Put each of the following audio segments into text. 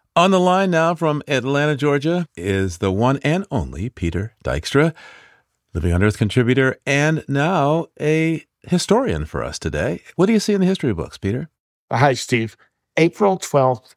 On the line now from Atlanta, Georgia, is the one and only Peter Dykstra, Living on Earth contributor, and now a historian for us today. What do you see in the history books, Peter? Hi, Steve. April 12th,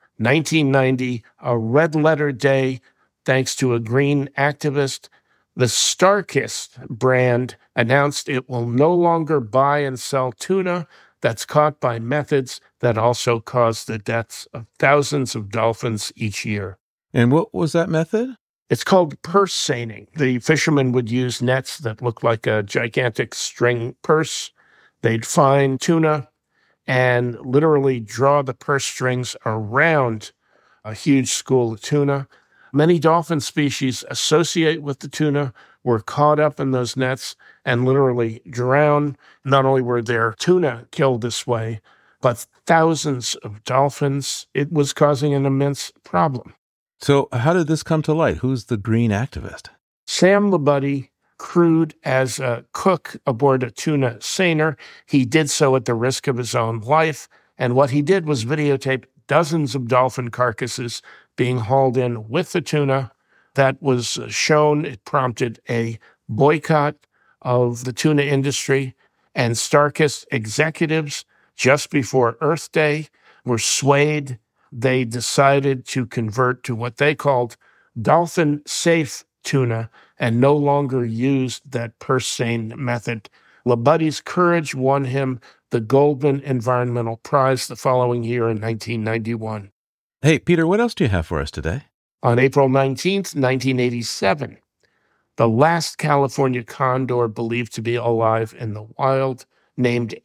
1990, a red-letter day, thanks to a green activist. The Starkist brand announced it will no longer buy and sell tuna that's caught by methods that also cause the deaths of thousands of dolphins each year. And what was that method? It's called purse seining. The fishermen would use nets that looked like a gigantic string purse. They'd find tuna and literally draw the purse strings around a huge school of tuna. Many dolphin species associate with the tuna were caught up in those nets and literally drowned. Not only were there tuna killed this way, but thousands of dolphins. It was causing an immense problem. So how did this come to light? Who's the green activist? Sam Labuddy crewed as a cook aboard a tuna seiner. He did so at the risk of his own life. And what he did was videotape dozens of dolphin carcasses being hauled in with the tuna. That was shown. It prompted a boycott of the tuna industry. And Starkist executives, just before Earth Day, were swayed. They decided to convert to what they called dolphin-safe tuna and no longer used that purse seine method. Labuddy's courage won him the Goldman Environmental Prize the following year in 1991. Hey, Peter, what else do you have for us today? On April 19th, 1987, the last California condor believed to be alive in the wild, named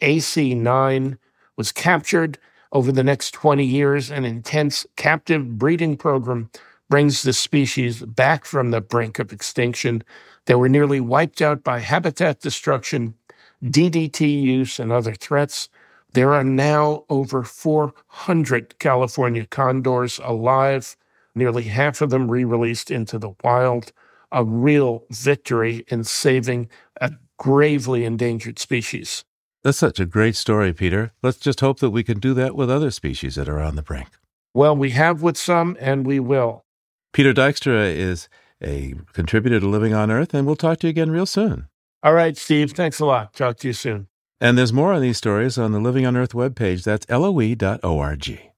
AC-9, was captured. Over the next 20 years, an intense captive breeding program brings the species back from the brink of extinction. They were nearly wiped out by habitat destruction, DDT use, and other threats. There are now over 400 California condors alive, nearly half of them re-released into the wild, a real victory in saving a gravely endangered species. That's such a great story, Peter. Let's just hope that we can do that with other species that are on the brink. Well, we have with some, and we will. Peter Dykstra is a contributor to Living on Earth, and we'll talk to you again real soon. All right, Steve. Thanks a lot. Talk to you soon. And there's more on these stories on the Living on Earth webpage. That's LOE.org.